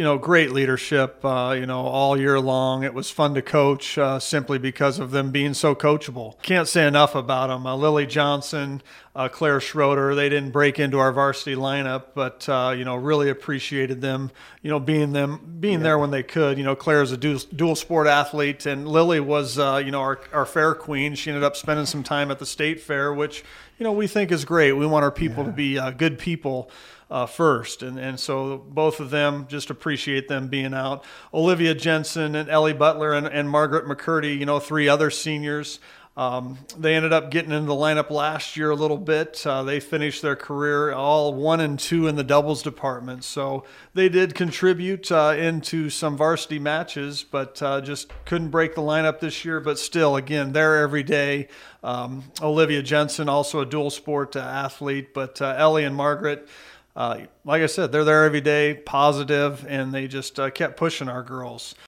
Great leadership, all year long. It was fun to coach simply because of them being so coachable. Can't say enough about them. Lily Johnson, Claire Schroeder, they didn't break into our varsity lineup, but, really appreciated them, being there when they could. Claire's a dual sport athlete, and Lily was, our fair queen. She ended up spending some time at the state fair, which, we think is great. We want our people to be good people first. And so both of them, just appreciate them being out. Olivia Jensen and Ellie Butler and Margaret McCurdy, three other seniors. They ended up getting into the lineup last year a little bit. They finished their career all 1 and 2 in the doubles department. So they did contribute into some varsity matches, but just couldn't break the lineup this year. But still, again, they're every day. Olivia Jensen, also a dual sport athlete, but Ellie and Margaret, like I said, they're there every day, positive, and they just kept pushing our girls.